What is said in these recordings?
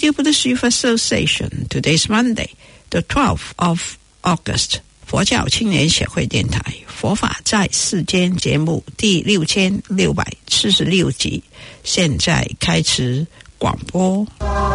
Radio Buddhist Youth Association. Today's Monday, the 12th of August. 佛教青年协会电台佛法在世间节目第6676集，现在开始广播。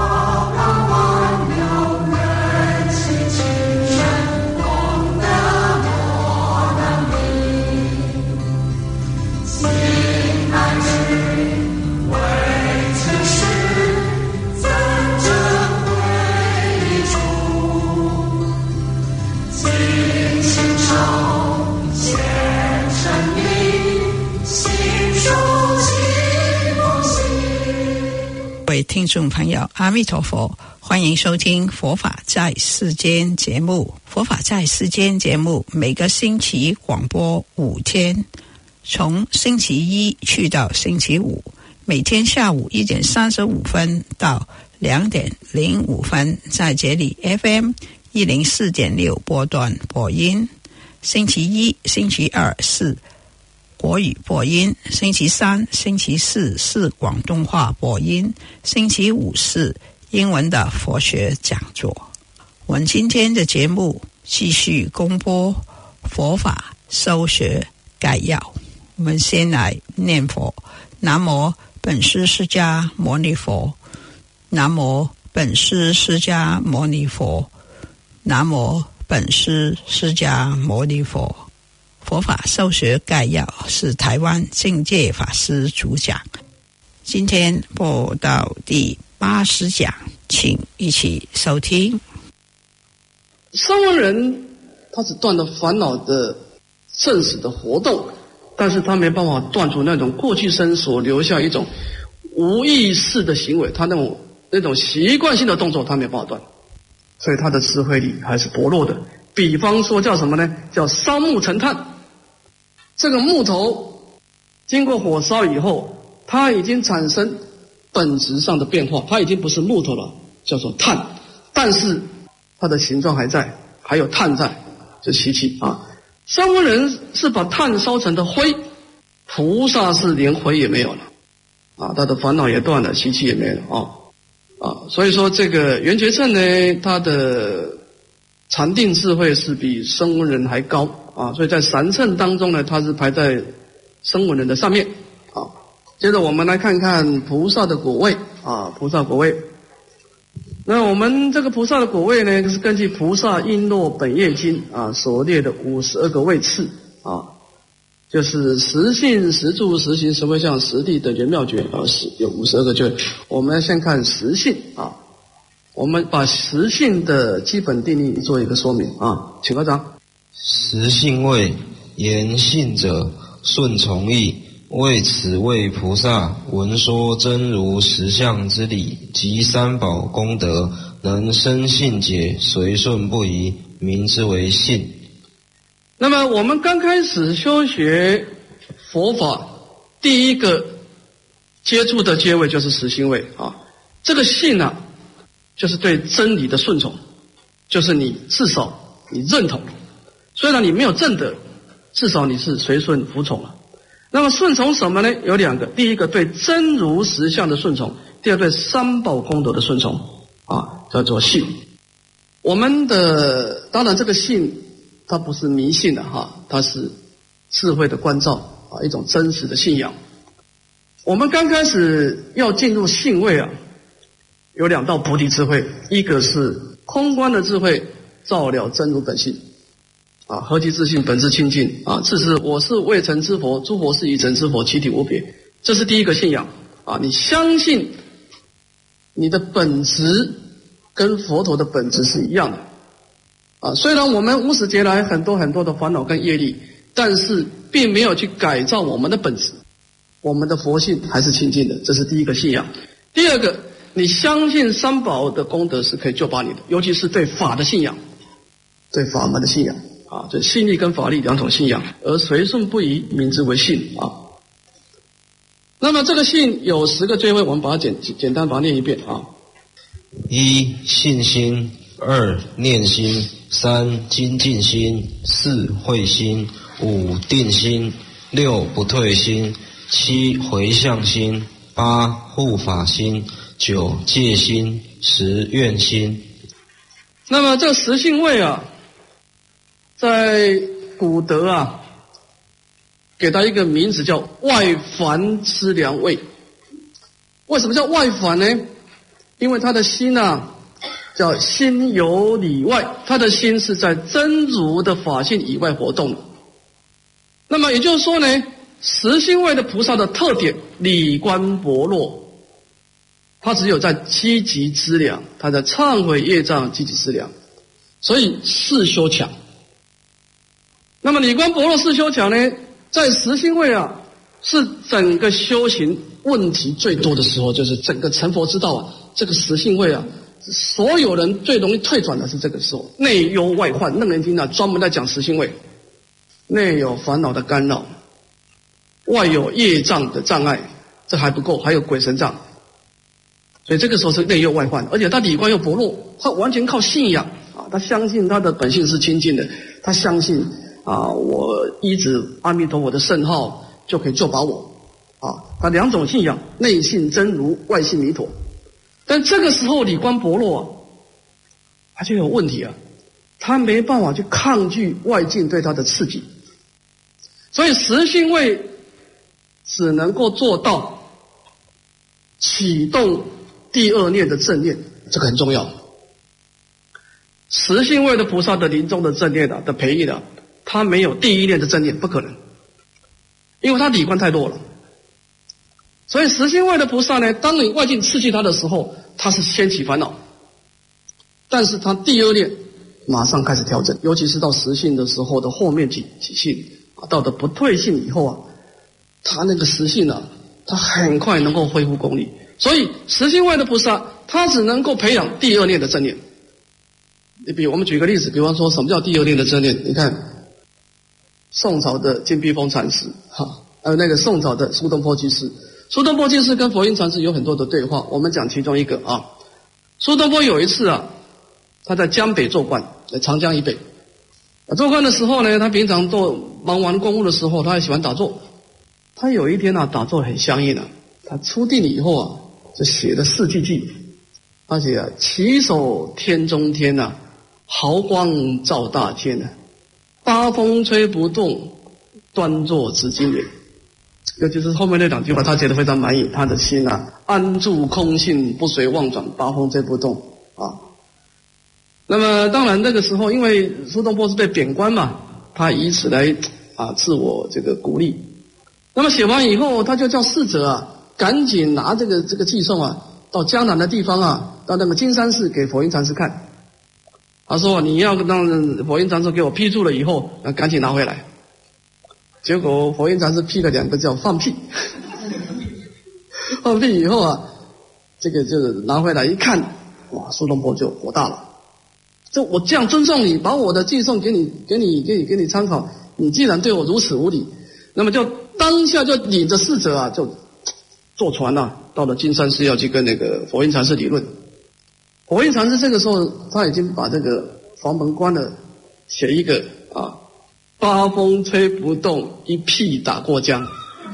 各位听众朋友，阿弥陀佛，欢迎收听佛法在世间节目。佛法在世间节目每个星期广播5天，从星期一去到星期五，每天下午1点35分到2点05分，在这里 FM 104.6波段播音。星期一、星期二是国语播音，星期三、星期四是广东话播音，星期五是英文的佛学讲座。我们今天的节目继续公播佛法修学概要。我们先来念佛：南无本师释迦牟尼佛，南无本师释迦牟尼佛，南无本师释迦牟尼佛。佛法修学概要是台湾净戒法师主讲，今天播到第80讲，请一起收听。 声闻人他只断了烦恼的正史的活动，但是他没办法断除那种过去生所留下一种无意识的行为，他那种习惯性的动作他没办法断，所以他的智慧力还是薄弱的。比方说叫什么呢？叫烧木成炭。这个木头经过火烧以后，它已经产生本质上的变化，它已经不是木头了，叫做炭，但是它的形状还在，还有炭在，这习气啊。声闻人是把炭烧成的灰，菩萨是连灰也没有了啊，他的烦恼也断了，习气也没了啊。所以说这个圆觉乘呢，他的禅定智慧是比声闻人还高啊，所以在三乘当中呢，他是排在声闻人的上面啊。接着我们来看看菩萨的果位啊，菩萨果位。那我们这个菩萨的果位呢，是根据《菩萨璎珞本业经》啊所列的52个位次啊，就是实性、实住、实行、实回向、实地等觉妙觉啊，有52个觉。我们先看实性啊。我们把实性的基本定义做一个说明啊，请科长。 实性位，言信者顺从意，为此为菩萨闻说真如实相之理及三宝功德，能生信解，随顺不移，名之为信。 那么我们刚开始修学佛法，第一个接触的阶位就是实性位啊。这个信啊，就是对真理的顺从，就是你至少你认同，虽然你没有证得，至少你是随顺服从了。那么顺从什么呢？有2个，第一个对真如实相的顺从，第二对三宝功德的顺从啊，叫做信。我们的当然这个信它不是迷信的哈，它是智慧的关照啊，一种真实的信仰。我们刚开始要进入信位啊，有2道菩提智慧，一个是空观的智慧，照了真如本性啊，何其自性，本自清净啊！自是我是未成之佛，诸佛是已成之佛，其体无别。这是第一个信仰啊！你相信你的本质跟佛陀的本质是一样的啊。虽然我们无始劫来很多的烦恼跟业力，但是并没有去改造我们的本质，我们的佛性还是清净的。这是第一个信仰。第二个，你相信三宝的功德是可以救拔你的，尤其是对法的信仰，对法门的信仰啊，这信力跟法力2种信仰，而随顺不移，名之为信啊。那么这个信有10个罪位，我们把它简单把它念一遍啊。 1. 信心， 2. 念心， 3. 精进心， 4. 慧心， 5. 定心， 6. 不退心， 7. 回向心， 8. 护法心， 9. 戒心， 实愿心。 那么这个实性位啊，在古德啊，给他一个名字叫外凡资粮位。为什么叫外凡呢？因为他的心啊，叫心由理外，他的心是在真如的法性以外活动的。那么也就是说呢，实性位的菩萨的特点，理观薄弱，他只有在积极资粮，他在忏悔业障积极资粮，所以事修强。那么理观薄弱事修强呢，在实性位啊，是整个修行问题最多的时候，就是整个成佛之道啊，这个实性位啊，所有人最容易退转的是这个时候，内忧外患。楞严经啊，专门在讲实性位，内有烦恼的干扰，外有业障的障碍，这还不够，还有鬼神障。所以这个时候是内忧外患，而且他理观又薄弱，他完全靠信仰啊，他相信他的本性是清净的，他相信啊，我依止阿弥陀佛的圣号就可以救拔我啊。他两种信仰，内信真如，外信弥陀。但这个时候理观薄弱啊，他就有问题啊，他没办法去抗拒外境对他的刺激，所以实性位只能够做到启动第二念的正念，这个很重要。实性位的菩萨的临终的正念的培育的，他没有第一念的正念，不可能，因为他理观太弱了。所以实性位的菩萨呢，当你外境刺激他的时候，他是掀起烦恼，但是他第二念马上开始调整，尤其是到实性的时候的后面几性到的不退性以后啊，他那个实性啊，他很快能够恢复功力。所以实性位的菩萨，他只能够培养第二念的正念。我们举个例子，比方说什么叫第二念的正念？你看宋朝的金碧峰禅师还有那个宋朝的苏东坡居士。苏东坡居士跟佛印禅师有很多的对话，我们讲其中一个啊。苏东坡有一次啊，他在江北做官，在长江以北。做官的时候呢，他平常忙完公务的时候，他也喜欢打坐。他有一天啊，打坐很相应啊，他出定以后啊，就写了四句偈，他写啊，起手天中天啊，毫光照大天啊，八风吹不动，端坐紫金莲。尤其是后面那两句话，他写得非常满意。他的心啊，安住空性，不随妄转，八风吹不动啊。那么当然那个时候，因为苏东坡是被贬官嘛，他以此来自我这个鼓励。那么写完以后，他就叫侍者啊，赶紧拿这个寄送啊，到江南的地方啊，到那个金山寺给佛印禅师看。他说：“你要让佛印禅师给我批注了以后，赶紧拿回来。”结果佛印禅师批了两个叫放屁，放屁以后啊，这个就是拿回来一看，哇，苏东坡就火大了。就我这样尊重你，把我的寄送给你参考，你既然对我如此无礼，那么就当下就领着侍者啊，就坐船啊，到了金山寺要去跟那个佛印禅师理论。佛印禅师这个时候他已经把这个房门关了，写一个八风吹不动，一屁打过江。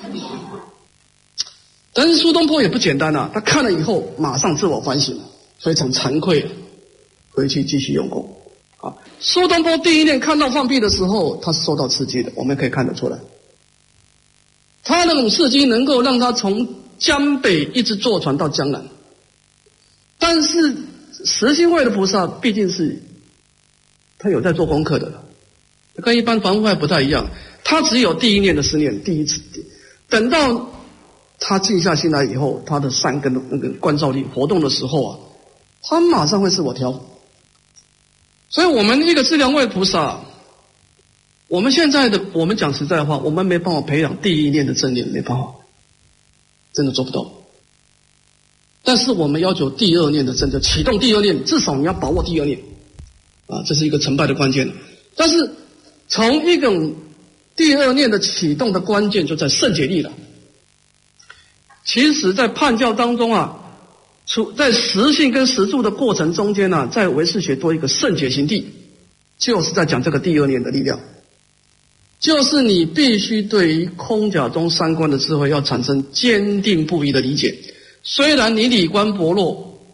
但是苏东坡也不简单啊，他看了以后马上自我反省，非常惭愧，回去继续用功啊。苏东坡第一念看到放屁的时候，他是受到刺激的，我们可以看得出来，他那种刺激能够让他从江北一直坐船到江南。但是实性位的菩萨毕竟是他有在做功课的，跟一般凡夫还不太一样，他只有第一念的思念，第一次，等到他静下心来以后，他的善根那个观照力活动的时候啊，他马上会自我调。所以我们一个资粮位菩萨，我们讲实在话，我们没办法培养第一念的正念，没办法，真的做不到。但是我们要求第二念的正，就启动第二念，至少你要把握第二念这是一个成败的关键。但是从一种第二念的启动的关键就在圣解力了。其实在判教当中在实性跟实住的过程中间在唯识学多一个圣解行地，就是在讲这个第二念的力量，就是你必须对于空假中三观的智慧要产生坚定不移的理解。虽然你理观薄弱，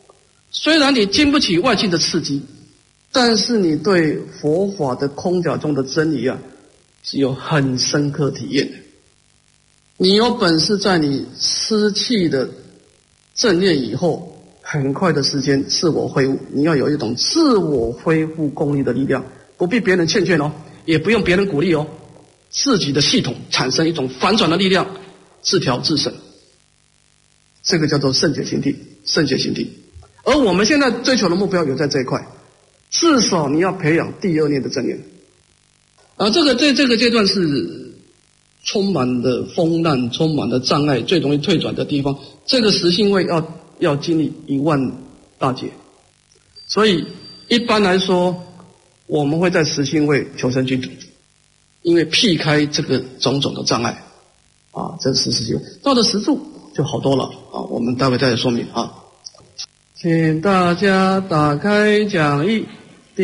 虽然你经不起外境的刺激，但是你对佛法的空假中的真理是有很深刻体验的。你有本事在你失气的正念以后，很快的时间自我恢复，你要有一种自我恢复功力的力量，不必别人劝哦，也不用别人鼓励哦，自己的系统产生一种反转的力量，自调自省，这个叫做圣解心地，圣解心地。而我们现在追求的目标有在这一块，至少你要培养第二念的正念。这个在这个阶段是充满了风浪，充满了障碍，最容易退转的地方。这个实性位要经历10000大劫，所以一般来说，我们会在实性位求生净土，因为避开这个种种的障碍这是实性位。到了实住就好多了我们待会再来说明请大家打开讲义第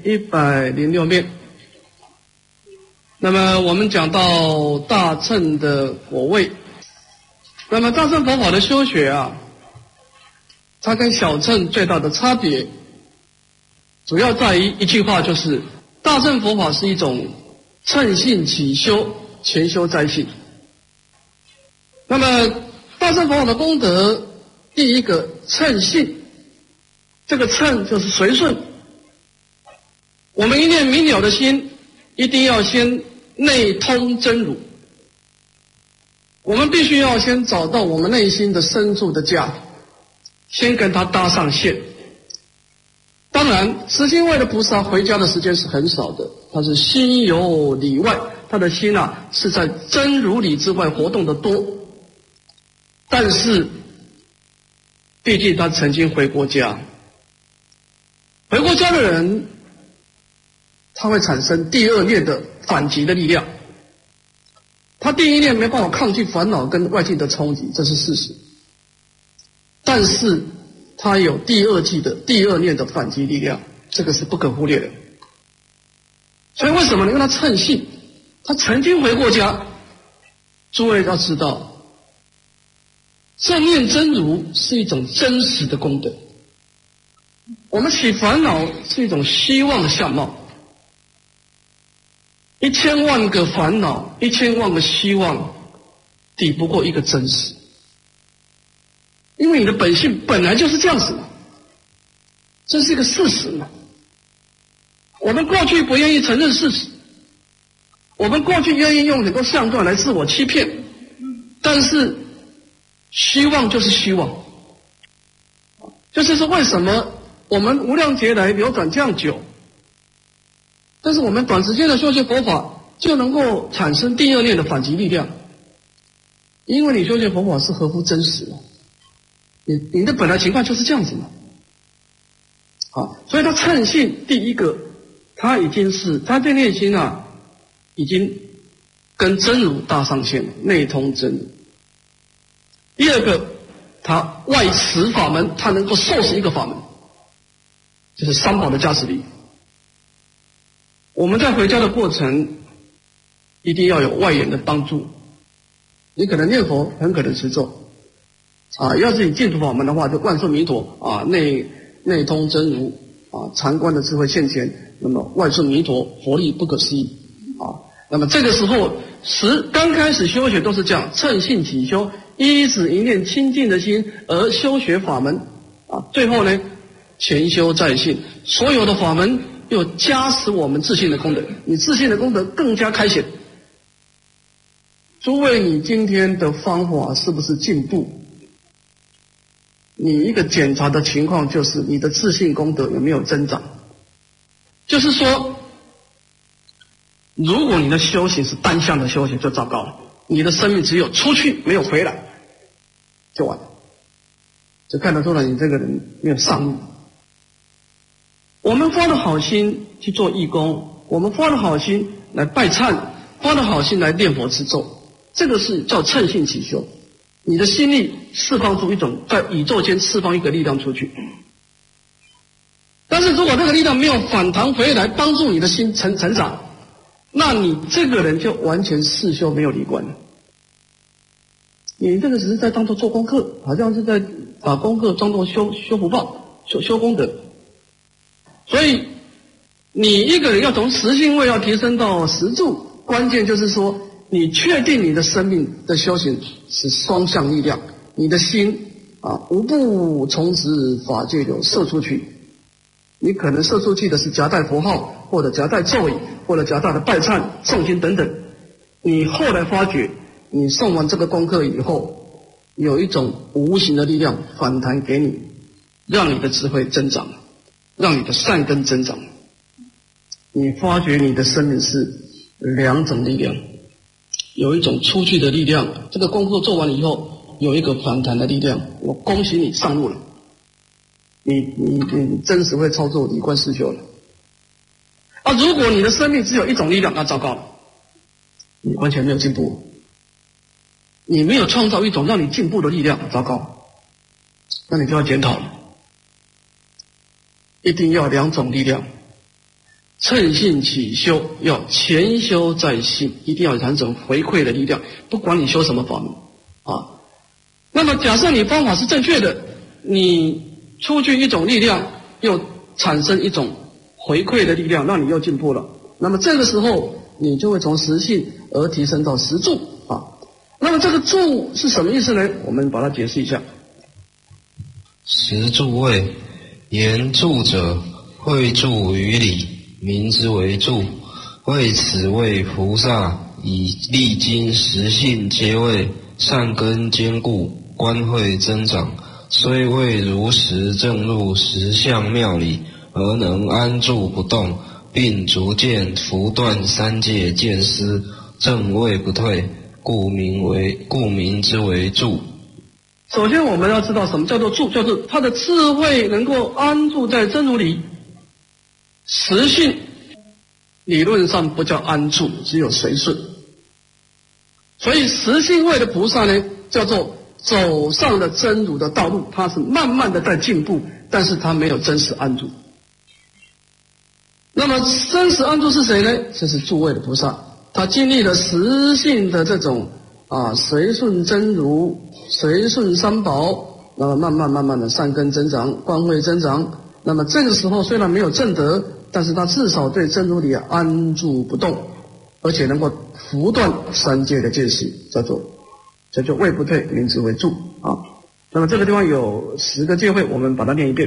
106面。那么我们讲到大乘的果位，那么大乘佛法的修学它跟小乘最大的差别，主要在于一句话，就是大乘佛法是一种乘性起修，前修再性。那么大乘佛法的功德，第一个乘性，这个乘就是随顺。我们一念明了的心，一定要先内通真如，我们必须要先找到我们内心的深处的家，先跟它搭上线。当然实心位的菩萨回家的时间是很少的，他是心游里外，他的心是在真如里之外活动的多，但是毕竟他曾经回过家，回过家的人他会产生第二念的反击的力量，他第一念没办法抗拒烦恼跟外境的冲击，这是事实，但是他有第二念的反击力量，这个是不可忽略的。所以为什么呢？因为他乘性，他曾经回过家。诸位要知道，正念真如是一种真实的功德，我们起烦恼是一种希望的相貌，1000万个烦恼，1000万个希望，抵不过一个真实。因为你的本性本来就是这样子嘛，这是一个事实嘛。我们过去不愿意承认事实，我们过去愿意用很多相段来自我欺骗，但是希望就是希望，就是说为什么我们无量劫来流转这样久，但是我们短时间的修学佛法就能够产生第二念的反击力量，因为你修学佛法是合乎真实的，你的本来情况就是这样子嘛。所以他乘性，第一个，他对内心已经跟真如搭上线了，内通真如。第二个，他外持法门，他能够受持一个法门，就是三宝的加持力。我们在回家的过程，一定要有外缘的帮助。你可能念佛，很可能持咒，要是你净土法门的话，就万顺弥陀内通真如禅观的智慧现前，那么万顺弥陀佛力不可思议那么这个时候刚开始修学都是这样，乘性起修，依止一念清净的心而修学法门最后呢，前修再性，所有的法门又加持我们自信的功德，你自信的功德更加开显。诸位，你今天的方法是不是进步？你一个检查的情况就是你的自信功德有没有增长。就是说，如果你的修行是单向的修行，就糟糕了，你的生命只有出去没有回来，就完了，就看得出来你这个人没有上路。我们发了好心去做义工，我们发了好心来拜忏，发了好心来念佛持咒，这个是叫乘性起修。你的心力释放出一种在宇宙间释放一个力量出去，但是如果这个力量没有反弹回来帮助你的心成长，那你这个人就完全世修没有离观了。你这个只是在当作做功课，好像是在把功课当作修福报修功德。所以你一个人要从实性位要提升到实住，关键就是说你确定你的生命的修行是双向力量，你的心无不从此法界流射出去。你可能射出去的是夹带佛号，或者夹带咒语，或者夹带的拜忏、诵经等等。你后来发觉，你诵完这个功课以后，有一种无形的力量反弹给你，让你的智慧增长，让你的善根增长。你发觉你的生命是两种力量，有一种出去的力量，这个功课做完了以后，有一个反弹的力量。我恭喜你上路了，你真实会操作理观四修了。如果你的生命只有一种力量，那糟糕了，你完全没有进步，你没有创造一种让你进步的力量，糟糕，那你就要检讨了。一定要两种力量，趁性起修，要前修再信，一定要产生回馈的力量，不管你修什么法门那么假设你方法是正确的，你出去一种力量，又产生一种回馈的力量，让你又进步了。那么这个时候你就会从实性而提升到实住那么这个住是什么意思呢？我们把它解释一下。 实住位，言住者，会住于理，名之为住。为此谓菩萨以历经实性皆位，善根坚固，观慧增长，虽未如实证入实相妙理，而能安住不动，并逐渐拂断三界见思，正位不退，故名之为住。 首先我们要知道什么叫做住，就是他的智慧能够安住在真如里。实性理论上不叫安住，只有随顺。所以实性位的菩萨呢，叫做走上了真如的道路，他是慢慢的在进步，但是他没有真实安住。那么真实安住是谁呢？这是住位的菩萨，他经历了实性的这种随顺真如，随顺三宝，那么慢慢的善根增长，观慧增长。那么这个时候虽然没有证得，但是他至少对真如里安住不动，而且能够拂断三界的见识，叫做位不退，名之为住那么这个地方有10个戒慧，我们把它念一遍。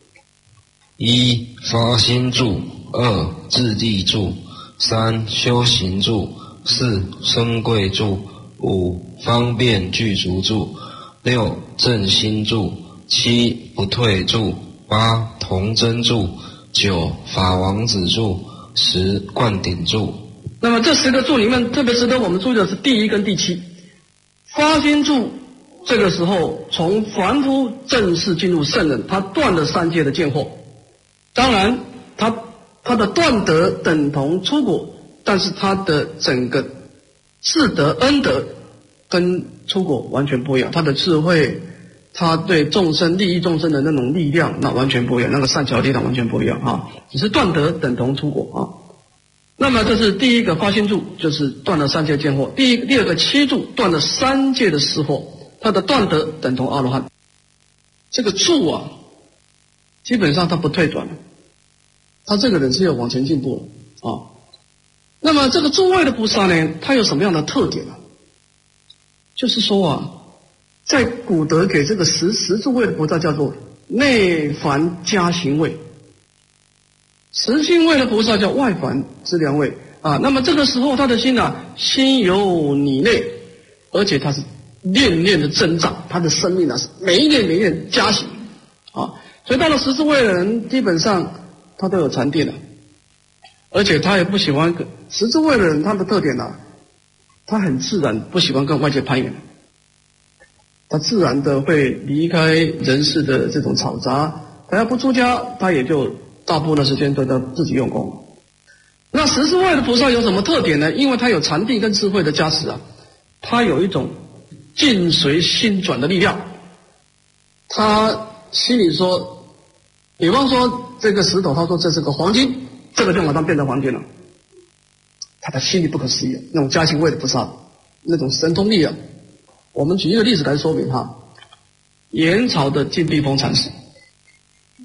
1. 发心住， 2. 自地住， 3. 修行住， 4. 身贵住， 5. 方便具足住， 6. 正心住， 7. 不退住， 8. 童真住， 9. 法王子住， 10. 灌顶住。 那么这10个住里面，特别值得我们注意的是第1跟第7。发心住，这个时候从凡夫正式进入圣人，他断了三界的见惑。当然他的断德等同出果，但是他的整个智德恩德跟出果完全不一样，他的智慧，他对众生利益众生的那种力量，那完全不一样，那个善巧力量完全不一样只是断德等同出果那么这是第1个发心住，就是断了三界见惑。第2个7住，断了三界的识惑，他的断德等同阿罗汉。这个住基本上他不退转了，他这个人是要往前进步了那么这个住位的菩萨呢，他有什么样的特点呢？就是说在古德给这个实住位的菩萨叫做内凡加行位，实性位的菩萨叫外凡之良位那么这个时候他的心心由你内，而且他是念念的增长，他的生命是每一念加行所以到了实住位的人，基本上他都有禅定了，而且他也不喜欢实住位的人，他的特点他很自然不喜欢跟外界攀缘，他自然的会离开人世的这种嘈杂，他要不出家，他也就大部分的时间都在自己用功。那实住位的菩萨有什么特点呢？因为他有禅定跟智慧的加持他有一种境随心转的力量。他心里说，比方说这个石头，他说这是个黄金，这个就马上变成黄金了。他的心里不可思议，那种加行位的菩萨，那种神通力我们举一个例子来说明元朝的净碧峰禅师，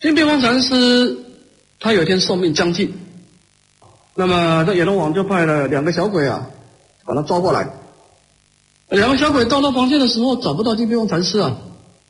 金碧峰禅师他有一天寿命将近，那么这阎罗王就派了2个小鬼啊，把他抓过来。2个小鬼到他房间的时候找不到金碧峰禅师啊，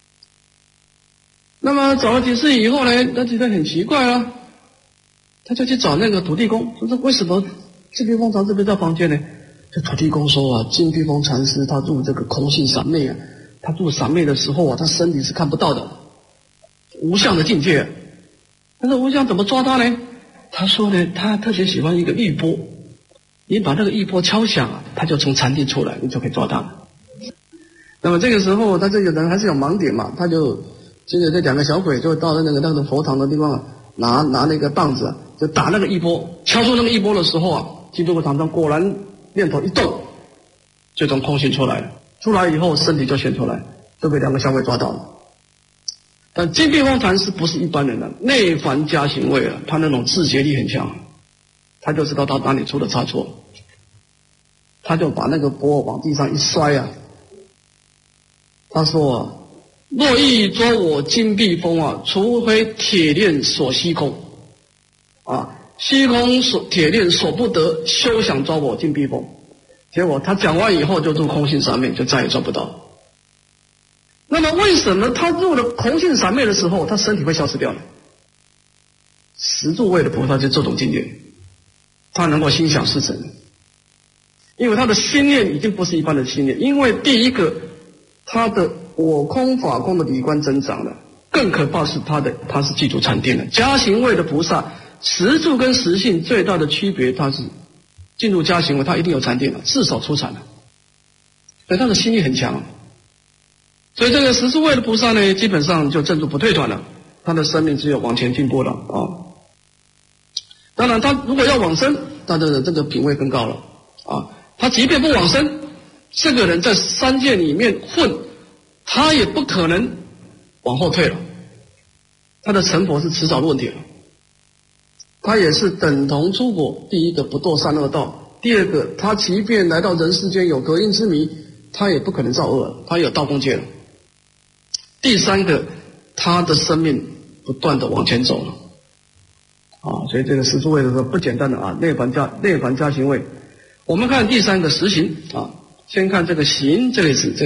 那么找了几次以后呢，他觉得很奇怪啊，他就去找那个土地公，说为什么金碧峰禅师不在房间呢？这土地公说啊，金碧峰禅师他入这个空性三昧啊，他入三昧的时候啊，他身体是看不到的，无相的境界。但是无相怎么抓他呢？他说呢，他特别喜欢一个玉钵，你把这个玉钵敲响啊，他就从禅定出来，你就可以抓他了。那么这个时候，他这个人还是有盲点嘛，他就这2个小鬼就到那个佛堂的地方啊，拿那个棒子啊，就打那个玉钵，敲出那个玉钵的时候啊，金碧峰禅师果然念头一动，就从空性出来了。出来以后，身体就现出来，就被2个小鬼抓到了。但金碧峰禅师不是一般人了，内凡加行位了，他那种自觉力很强，他就知道他哪里出了差错，他就把那个钵往地上一摔啊，他说啊，若欲捉我金碧峰啊，除非铁链锁虚空啊，虚空锁铁链锁不得，休想抓我金碧峰。结果他讲完以后就入空性三昧，就再也抓不到。那么为什么他入了空性三昧的时候，他身体会消失掉呢？十住位的菩萨就这种境界，他能够心想事成，因为他的心念已经不是一般的心念，因为第一个，他的我空法空的理观增长了，更可怕是他是记住禅定了。加行位的菩萨，实住跟实性最大的区别，他是进入加行位，他一定有禅定了，至少出禅了，所以他的心力很强。所以这个实住位的菩萨呢，基本上就正住不退转了，他的生命只有往前进步了啊。当然，他如果要往生，他的这个品位更高了啊。他即便不往生，这个人在三界里面混，他也不可能往后退了，他的成佛是迟早的问题了。他也是等同出果，第一个不堕三恶道，第二个他即便来到人世间有隔音之迷，他也不可能造恶了，他有道共戒了。第三个，他的生命不断的往前走了啊，所以这个实住位的时候不简单的啊，内凡加行位。我们看第三个实行啊，先看这个行这个字，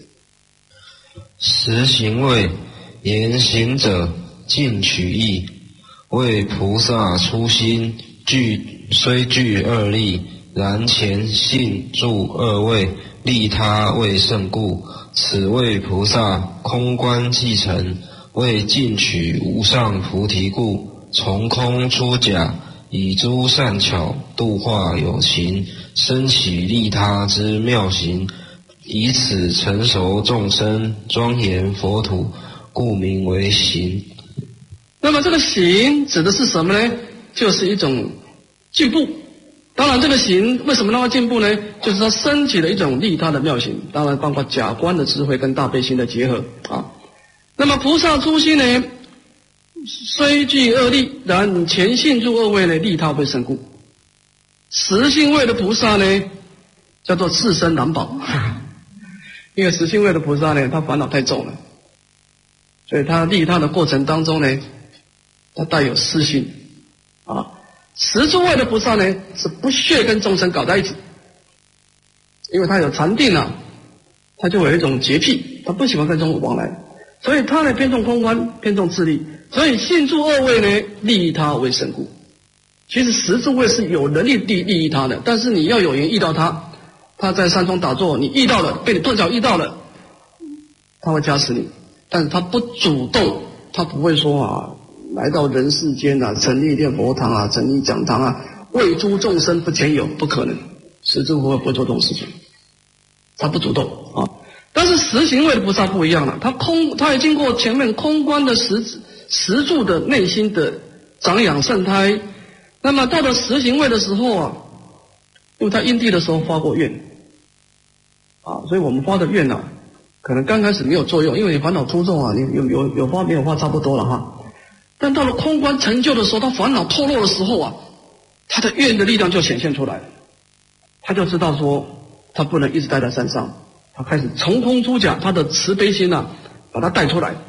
实行位，言行者尽取义，为菩萨初心虽具2力，然前信住2位，利他为胜故。此为菩萨空观继承，为尽取无上菩提故，从空出假，以诸善巧度化有情，生起利他之妙行，以此成熟众生，庄严佛土，故名为行。 那么这个行指的是什么呢？就是一种进步。当然这个行为什么那么进步呢？就是它升起了一种利他的妙行，当然包括假观的智慧跟大悲心的结合啊。那么菩萨初心呢，虽具2力，然前信住2位呢，利他为胜故。实性位的菩萨呢，叫做自身难保，因为实性位的菩萨呢，他烦恼太重了，所以他利他的过程当中呢，他带有私心啊。实住位的菩萨呢，是不屑跟众生搞在一起，因为他有禅定啊，他就有一种洁癖，他不喜欢跟众生往来，所以他呢偏重空观，偏重自利，所以信住2位呢，利他为胜故。其实实住位是有能力利益他的，但是你要有缘遇到他，他在山中打坐，你遇到了，被你碰巧遇到了，他会加持你，但是他不主动，他不会说啊，来到人世间啊，成立念佛堂啊，成立讲堂啊，为诸众生不前有，不可能，实住位不会做这种事情，他不主动啊。但是实行位的菩萨不一样了，他也经过前面空观的实住的内心的长养圣胎，那么到了实行位的时候啊，因为他因地的时候发过愿啊，所以我们发的愿啊，可能刚开始没有作用，因为你烦恼出众啊，你有发没有发差不多了哈。但到了空观成就的时候，他烦恼透露的时候啊，他的愿的力量就显现出来了，他就知道说他不能一直待在山上，他开始从空出假，他的慈悲心啊把他带出来。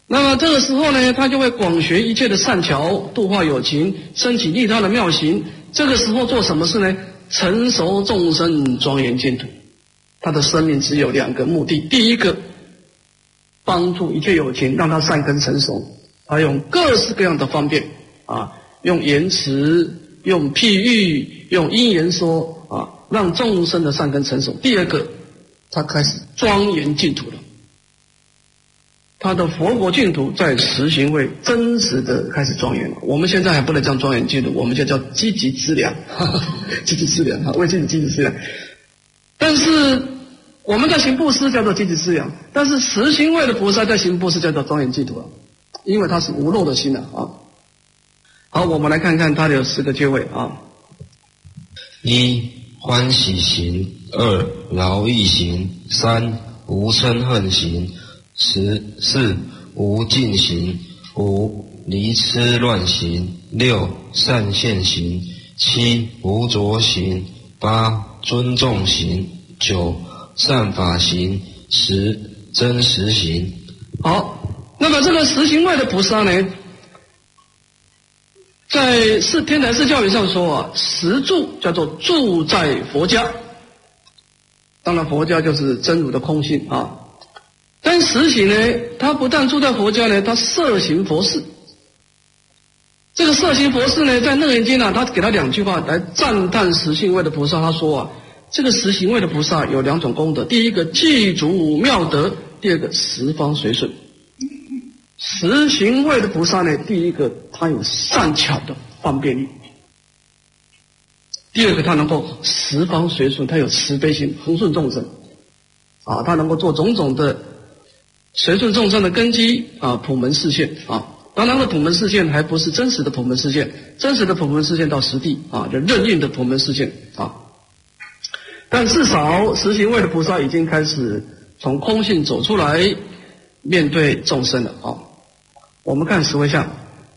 那么这个时候呢，他就会广学一切的善巧，度化有情，升起利他的妙行。这个时候做什么事呢？成熟众生，庄严净土。他的生命只有2个目的：第一个，帮助一切有情，让他善根成熟。他用各式各样的方便用言辞，用譬喻，用因言说让众生的善根成熟。第二个，他开始庄严净土了。他的佛国净土在实行位真实的开始庄严了。我们现在还不能叫庄严净土，我们就叫积极资粮，积极资粮为自己积极资粮。但是我们在行布施叫做积极资粮，但是实行位的菩萨在行布施叫做庄严净土了，因为他是无漏的心好，我们来看看他的10个阶位 1. 欢喜行；2. 劳逸行；3. 无嗔恨行；4. 无尽行；5. 离痴乱行；6. 善现行；7. 无着行；8. 尊重行；9. 善法行；10. 真实行。 好，那么这个实行位的菩萨呢，在天台寺教育上说实住叫做住在佛家，当然佛家就是真如的空性但实行呢，他不但住在佛家呢，他摄行佛事。这个摄行佛事呢，在《楞严经》他给他2句话来赞叹实行位的菩萨。他说这个实行位的菩萨有2种功德：第一个具足妙德，第二个十方随顺。实行位的菩萨呢，第一个他有善巧的方便力，第二个他能够十方随顺，他有慈悲心，恒顺众生他能够做种种的随顺众生的根基普门示现当然的普门示现还不是真实的普门示现，真实的普门示现到实地就任运的普门示现但至少实行位的菩萨已经开始从空性走出来，面对众生了我们看10回向。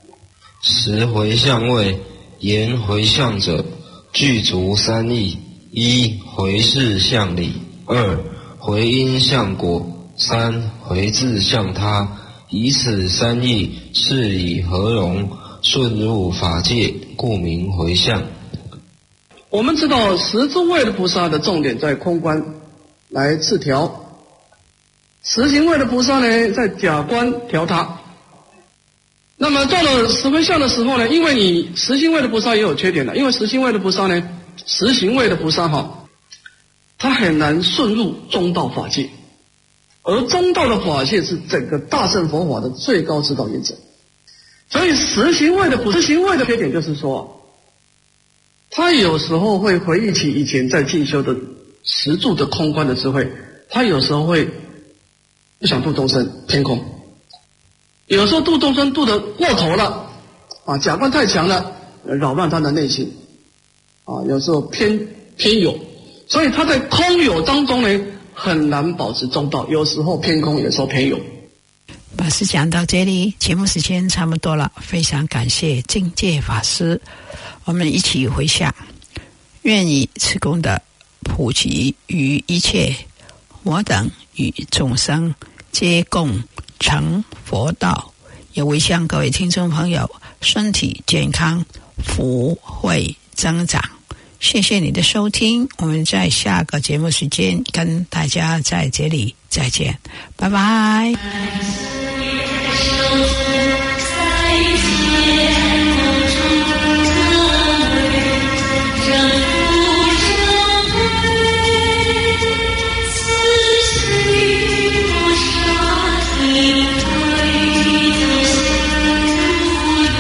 10回向位，言回向者，具足3义：1. 回事向理；2. 回因向果；3. 回自向他。以此3义，是以合融，顺入法界，故名回向。 我们知道十住位的菩萨的重点在空观来自调，实行位的菩萨呢在假观调他。那么到了10回向的时候呢，因为你实行位的菩萨也有缺点的，因为实行位的菩萨呢，实行位的菩萨他很难顺入中道法界，而中道的法界是整个大乘佛法的最高指导原则。所以实行位的缺点就是说，他有时候会回忆起以前在进修的实住的空观的智慧，他有时候会不想度众生，偏空。有时候度众生度得过头了假观太强了，扰乱他的内心有时候偏有，所以他在空有当中呢很难保持中道，有时候偏空，有时候偏有。 法师讲到这里，节目时间差不多了，非常感谢净戒法师，我们一起回向，愿以此功德普及于一切我等与众生，皆共成佛道。也为向各位听众朋友身体健康，福慧增长。谢谢你的收听，我们在下个节目时间跟大家在这里再见，拜拜。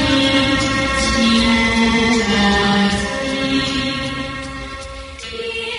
Yeah.